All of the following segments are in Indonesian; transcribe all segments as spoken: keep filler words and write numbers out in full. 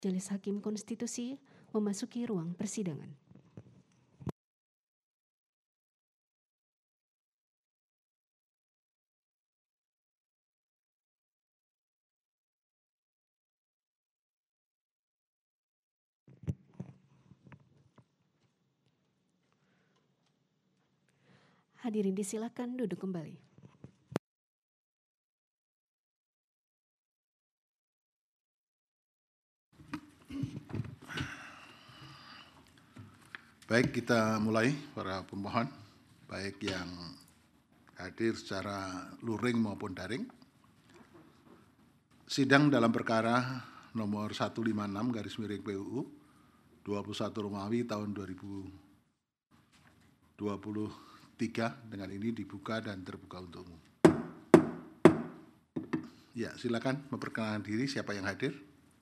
Majelis Hakim Konstitusi memasuki ruang persidangan. Hadirin disilakan duduk kembali. Baik, kita mulai para pemohon, baik yang hadir secara luring maupun daring. Sidang dalam perkara nomor seratus lima puluh enam garis miring P U U dua puluh satu Romawi tahun dua ribu dua puluh tiga dengan ini dibuka dan terbuka untuk umum. Ya, silakan memperkenalkan diri siapa yang hadir.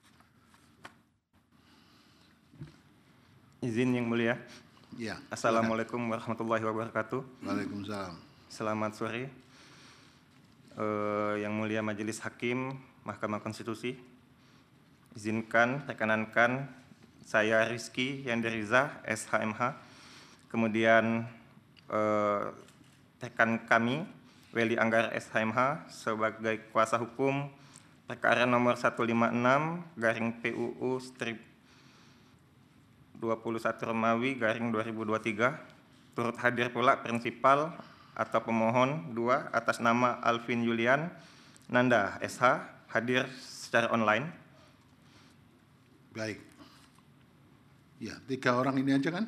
Izin yang mulia. Ya. Assalamualaikum warahmatullahi wabarakatuh. Waalaikumsalam. Selamat sore. Eh, yang mulia Majelis Hakim Mahkamah Konstitusi. Izinkan rekanankan saya Rizky Yandiriza S H M H. Kemudian eh, rekan kami Weli Anggara S H M H sebagai kuasa hukum perkara nomor seratus lima puluh enam garing P U U strip dua puluh satu Romawi garing dua ribu dua puluh tiga. Turut hadir pula prinsipal atau pemohon dua atas nama Alvin Yulian Nanda S H hadir secara online. Baik. Ya, tiga orang ini aja kan?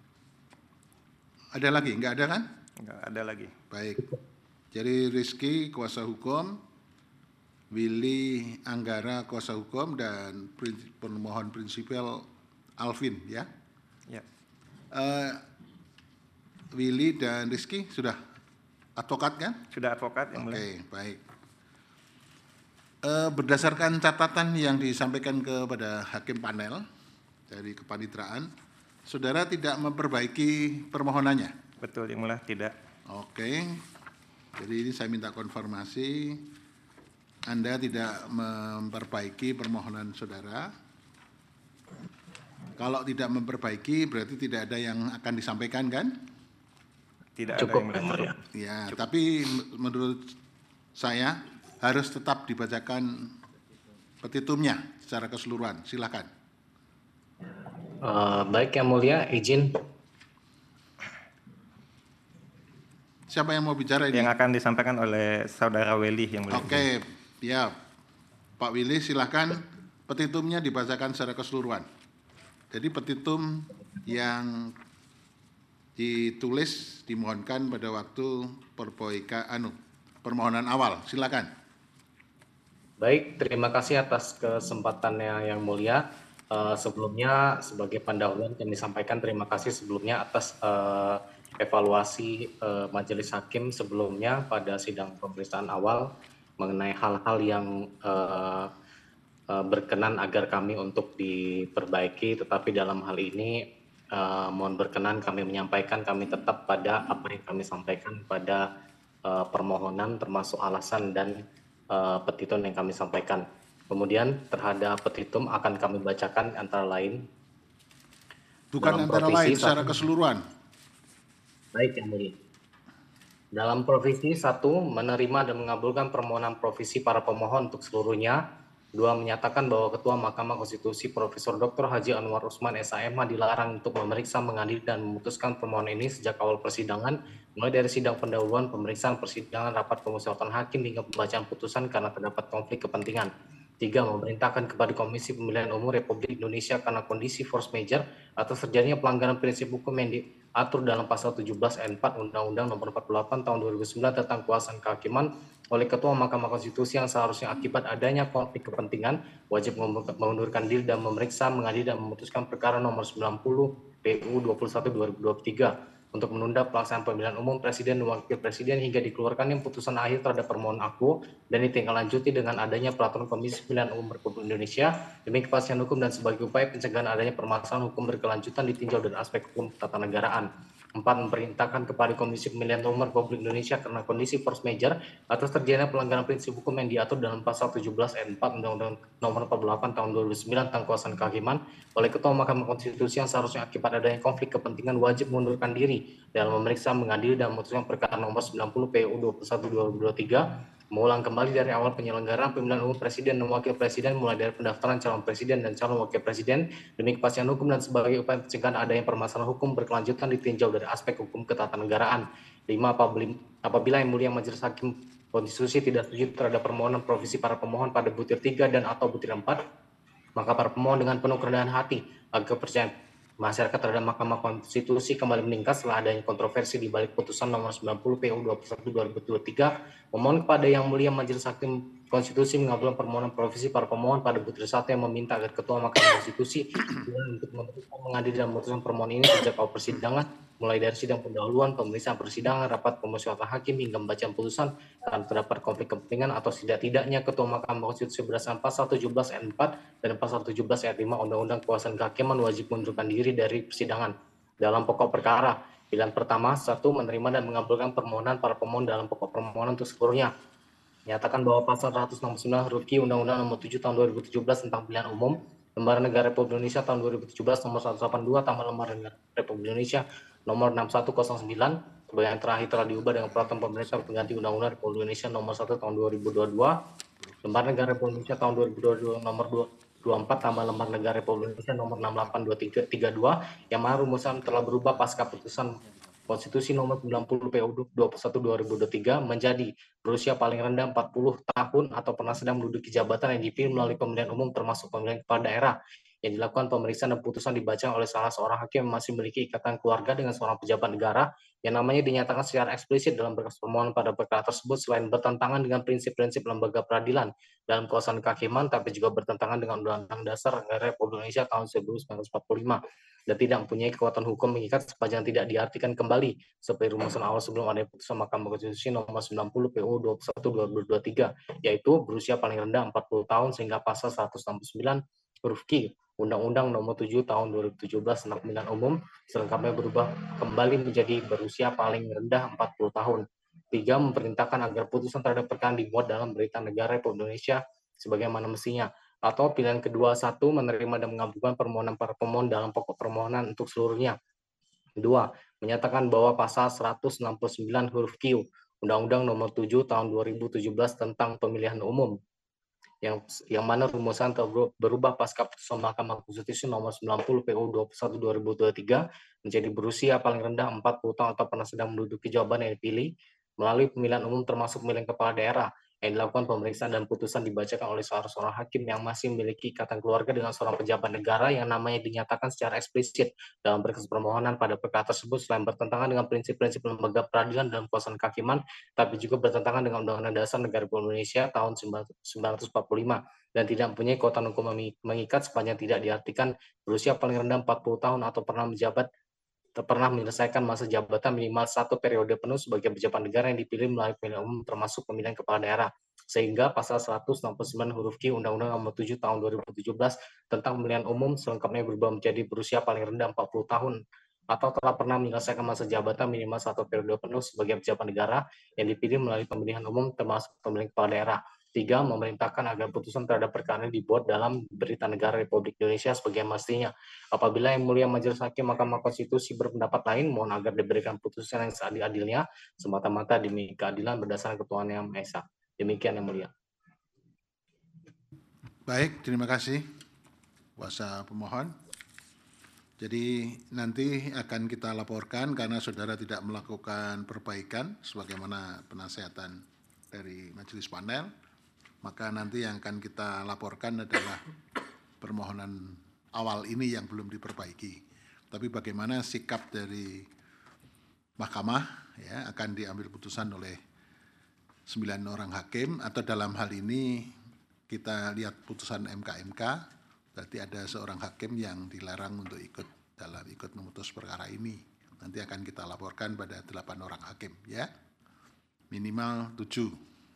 Ada lagi? Enggak ada kan? Enggak ada lagi. Baik. Jadi Rizky kuasa hukum, Willy Anggara kuasa hukum, dan pemohon prinsipal Alvin, ya? Ya. Uh, Willy dan Rizky sudah advokat kan? Sudah advokat yang Oke, mulia. okay, baik. Uh, berdasarkan catatan yang disampaikan kepada hakim panel dari kepanitraan, saudara tidak memperbaiki permohonannya? Betul yang mulia, tidak. Oke. Okay. Jadi ini saya minta konfirmasi, Anda tidak memperbaiki permohonan saudara. Kalau tidak memperbaiki berarti tidak ada yang akan disampaikan kan? Tidak Cukup, ada yang mulia. Ya, Cukup. Tapi menurut saya harus tetap dibacakan petitumnya secara keseluruhan. Silakan. Uh, baik yang mulia, izin. Siapa yang mau bicara ini? Yang akan disampaikan oleh saudara Weli yang mulia. Oke, ya, Pak Willy silakan petitumnya dibacakan secara keseluruhan. Jadi petitum yang ditulis dimohonkan pada waktu perpoika anu permohonan awal. Silakan. Baik, terima kasih atas kesempatannya yang mulia. Uh, sebelumnya sebagai pendahuluan kami sampaikan terima kasih sebelumnya atas uh, evaluasi uh, Majelis Hakim sebelumnya pada sidang pemeriksaan awal mengenai hal-hal yang uh, berkenan agar kami untuk diperbaiki, tetapi dalam hal ini uh, mohon berkenan kami menyampaikan kami tetap pada apa yang kami sampaikan pada uh, permohonan termasuk alasan dan uh, petitum yang kami sampaikan. Kemudian terhadap petitum akan kami bacakan antara lain. Bukan antara lain, secara keseluruhan. Baik yang mulia. Dalam provisi satu, menerima dan mengabulkan permohonan provisi para pemohon untuk seluruhnya. Dua, menyatakan bahwa Ketua Mahkamah Konstitusi Profesor Doktor Haji Anwar Usman S H M H dilarang untuk memeriksa, mengadili, dan memutuskan permohonan ini sejak awal persidangan, mulai dari sidang pendahuluan, pemeriksaan persidangan, rapat pemusyawaratan hakim, hingga pembacaan putusan karena terdapat konflik kepentingan. Tiga, memerintahkan kepada Komisi Pemilihan Umum Republik Indonesia karena kondisi force majeure atas terjadinya pelanggaran prinsip hukum yang diatur dalam pasal tujuh belas ayat empat Undang-Undang Nomor empat puluh delapan Tahun dua ribu sembilan tentang Kekuasaan Kehakiman oleh Ketua Mahkamah Konstitusi yang seharusnya akibat adanya konflik kepentingan wajib mengundurkan diri dan memeriksa, mengadili, dan memutuskan perkara nomor sembilan puluh P U dua puluh satu dua ribu dua puluh tiga untuk menunda pelaksanaan pemilihan umum presiden dan wakil presiden hingga dikeluarkannya putusan akhir terhadap permohonan aku dan ditindaklanjuti dengan adanya peraturan Komisi Pemilihan Umum Republik Indonesia demi kepastian hukum dan sebagai upaya pencegahan adanya permasalahan hukum berkelanjutan ditinjau dari aspek hukum ketatanegaraan. Empat, memerintahkan kepada Komisi Pemilihan Umum Republik Indonesia karena kondisi force majeure atas terjadinya pelanggaran prinsip hukum yang diatur dalam pasal tujuh belas ayat empat Undang-Undang Nomor empat puluh delapan Tahun dua ribu sembilan tentang kekuasaan kehakiman oleh Ketua Mahkamah Konstitusi yang seharusnya akibat adanya konflik kepentingan wajib mengundurkan diri dalam memeriksa, mengadili, dan memutuskan perkara nomor sembilan puluh P U dua puluh satu dua ribu dua puluh tiga, mengulang kembali dari awal penyelenggaraan pemilihan umum presiden dan wakil presiden mulai dari pendaftaran calon presiden dan calon wakil presiden demi kepastian hukum dan sebagai upaya pencegahan adanya permasalahan hukum berkelanjutan ditinjau dari aspek hukum ketatanegaraan. Lima, apabila yang mulia majelis hakim konstitusi tidak setuju terhadap permohonan provisi para pemohon pada butir tiga dan atau butir empat, maka para pemohon dengan penuh kerendahan hati agar kepercayaan masyarakat terhadap Mahkamah Konstitusi kembali meningkat setelah adanya kontroversi di balik putusan nomor sembilan puluh P U dua puluh satu dua ribu dua puluh tiga, memohon kepada Yang Mulia Majelis Hakim Konstitusi mengabulkan permohonan provisi para pemohon pada butir satu yang meminta agar Ketua Mahkamah Konstitusi untuk memutuskan mengadili dan memutuskan permohonan ini sejak awal persidangan, mulai dari sidang pendahuluan, pemeriksaan persidangan, rapat pemusyawaratan hakim hingga pembacaan putusan karena terdapat konflik kepentingan atau tidak-tidaknya Ketua Mahkamah Konstitusi berdasarkan pasal tujuh belas ayat empat dan pasal tujuh belas ayat lima Undang-Undang Kekuasaan Kehakiman wajib mengundurkan diri dari persidangan. Dalam pokok perkara, pilihan pertama, satu, menerima dan mengabulkan permohonan para pemohon dalam pokok permohonan untuk seluruhnya. Menyatakan bahwa pasal seratus enam puluh sembilan huruf Q Undang-Undang Nomor tujuh Tahun dua ribu tujuh belas tentang pemilihan umum, Lembaran Negara Republik Indonesia tahun dua ribu tujuh belas nomor seratus delapan puluh dua tambah Lembaran Negara Republik Indonesia nomor enam satu nol sembilan sebagai yang terakhir telah diubah dengan peraturan pemerintah pengganti Undang-Undang Republik Indonesia nomor satu tahun dua ribu dua puluh dua, Lembaran Negara Republik Indonesia tahun dua ribu dua puluh dua nomor dua puluh empat tambah Lembaran Negara Republik Indonesia nomor enam delapan dua tiga tiga dua yang mana rumusan telah berubah pasca putusan Konstitusi nomor sembilan puluh P U dua puluh satu dua ribu dua puluh tiga menjadi berusia paling rendah empat puluh tahun atau pernah sedang menduduki jabatan yang dipilih melalui pemilihan umum termasuk pemilihan kepala daerah yang dilakukan pemeriksaan dan putusan dibaca oleh salah seorang hakim yang masih memiliki ikatan keluarga dengan seorang pejabat negara yang namanya dinyatakan secara eksplisit dalam berkas permohonan pada perkara tersebut selain bertentangan dengan prinsip-prinsip lembaga peradilan dalam kekuasaan kehakiman tapi juga bertentangan dengan Undang-Undang Dasar Negara Republik Indonesia tahun seribu sembilan ratus empat puluh lima dan tidak mempunyai kekuatan hukum mengikat sepanjang tidak diartikan kembali seperti rumusan awal sebelum adanya putusan Mahkamah Konstitusi nomor sembilan puluh P U dua puluh satu dua ribu dua puluh tiga, yaitu berusia paling rendah empat puluh tahun sehingga pasal seratus enam puluh sembilan huruf Q Undang-Undang Nomor tujuh Tahun dua ribu tujuh belas tentang Pemilihan Umum selengkapnya berubah kembali menjadi berusia paling rendah empat puluh tahun. Tiga, memerintahkan agar putusan terhadap perkara dimuat dalam Berita Negara Republik Indonesia sebagaimana mestinya. Atau pilihan kedua, satu, menerima dan mengabulkan permohonan para pemohon dalam pokok permohonan untuk seluruhnya. Dua, menyatakan bahwa pasal seratus enam puluh sembilan huruf Q Undang-Undang Nomor tujuh Tahun dua ribu tujuh belas tentang Pemilihan Umum yang yang mana rumusan berubah pasca putusan Mahkamah Konstitusi nomor sembilan puluh P U dua puluh satu dua ribu dua puluh tiga menjadi berusia paling rendah empat puluh tahun atau pernah sedang menduduki jabatan yang dipilih melalui pemilihan umum termasuk pemilihan kepala daerah yang dilakukan pemeriksaan dan putusan dibacakan oleh salah seorang hakim yang masih memiliki ikatan keluarga dengan seorang pejabat negara yang namanya dinyatakan secara eksplisit dalam berkas permohonan pada perkara tersebut selain bertentangan dengan prinsip-prinsip lembaga peradilan dalam kekuasaan kehakiman, tapi juga bertentangan dengan Undang-Undang Dasar Negara Republik Indonesia tahun sembilan ratus empat puluh lima dan tidak mempunyai kekuatan hukum mengikat sepanjang tidak diartikan berusia paling rendah empat puluh tahun atau pernah menjabat pernah menyelesaikan masa jabatan minimal satu periode penuh sebagai pejabat negara yang dipilih melalui pemilihan umum termasuk pemilihan kepala daerah. Sehingga pasal seratus enam puluh sembilan huruf Q Undang-Undang Nomor tujuh Tahun dua ribu tujuh belas tentang pemilihan umum selengkapnya berubah menjadi berusia paling rendah empat puluh tahun atau telah pernah menyelesaikan masa jabatan minimal satu periode penuh sebagai pejabat negara yang dipilih melalui pemilihan umum termasuk pemilihan kepala daerah. Tiga, memerintahkan agar putusan terhadap perkara ini dibuat dalam Berita Negara Republik Indonesia sebagai mestinya. Apabila Yang Mulia Majelis Hakim Mahkamah Konstitusi berpendapat lain, mohon agar diberikan putusan yang seadil-adilnya semata-mata demi keadilan berdasarkan ketuhanan Yang Maha Esa. Demikian Yang Mulia. Baik, terima kasih kuasa pemohon. Jadi nanti akan kita laporkan karena saudara tidak melakukan perbaikan sebagaimana penasihatan dari majelis panel, maka nanti yang akan kita laporkan adalah permohonan awal ini yang belum diperbaiki. Tapi bagaimana sikap dari mahkamah ya akan diambil putusan oleh sembilan orang hakim atau dalam hal ini kita lihat putusan M K M K berarti ada seorang hakim yang dilarang untuk ikut dalam ikut memutus perkara ini. Nanti akan kita laporkan pada delapan orang hakim ya. Minimal tujuh.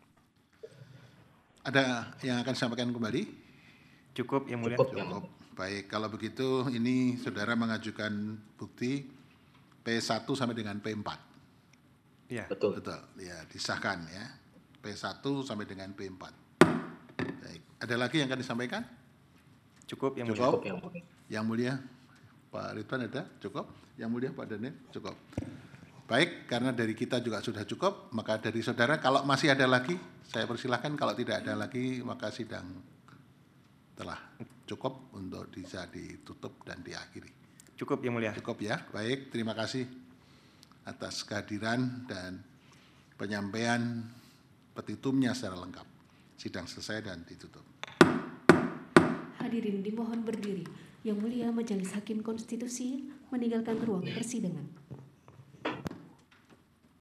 Ada yang akan disampaikan kembali? Cukup Yang Mulia. Cukup. Baik, kalau begitu ini saudara mengajukan bukti P satu sampai dengan P empat. Ya. Betul. Betul, ya disahkan ya. P satu sampai dengan P empat. Baik. Ada lagi yang akan disampaikan? Cukup yang mulia. Cukup. Cukup yang mulia. Yang mulia, Pak Ridwan ada? Cukup. Yang mulia, Pak Daniel? Cukup. Baik, karena dari kita juga sudah cukup, maka dari saudara kalau masih ada lagi, saya persilahkan. Kalau tidak ada lagi, maka sidang telah cukup untuk bisa ditutup dan diakhiri. Cukup yang mulia. Cukup ya. Baik, terima kasih atas kehadiran dan penyampaian petitumnya secara lengkap. Sidang selesai dan ditutup. Hadirin dimohon berdiri. Yang Mulia Majelis Hakim Konstitusi meninggalkan ruang persidangan.